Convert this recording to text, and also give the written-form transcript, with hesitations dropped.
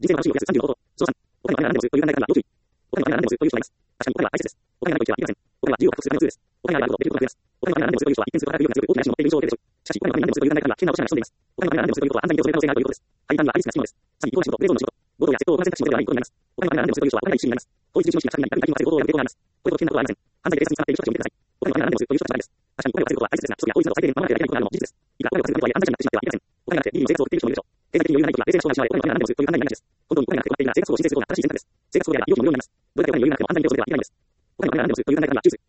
人生の楽しいを増やす30の方法。増産。お金は何でもすという考え方には要注意。お金は何でもすという人がいます。確かにお金は大切です。お金がないと生きてはいけません。お金は自由を獲得するためのツールです。お金があることできることが増えます。お金は何でもするという人は一見すると働くような強く大きな自信を持っている印象を受けるでしょう。しかし、お金は何でもするという考え方には危険なおしゃれが潜んでいます。お金は何でもするということは安泰に手を添える可能性があるということです。ハイタンがアリスな質問です。3、違法な仕事、グレーゾーンの仕事。強盗や窃盗を行う選択肢ではないことになります。お金は何でもするという人はお金が一心になります。法律遵守の資格になり、大金を稼ぐ強盗をやる傾向があります。これほど危険なことはありません。犯罪で警察に捕まっている人たちを見てください。お金は何でもするという人たちばかりです。確かにお金を稼ぐことは大切ですが、規則や法律など最低限守らなければいけないことがあるのも事実です。いいか、お金を稼ぐことは安泰になってしまってはいけません。お金がなくて、ギリギリ生活を送っている人もいるでしょう。経済的に余裕がない時は冷静な思考がしない。お金は何でもするという考えになりがちです。本当にお金がなくて困っているなら生活保護を申請することが正しい選択です。生活保護であれば利用も無料になります。どれだけお金に余裕がなくても安泰に手を添えれば諦めです。お金は何でもするという考え方には注意する。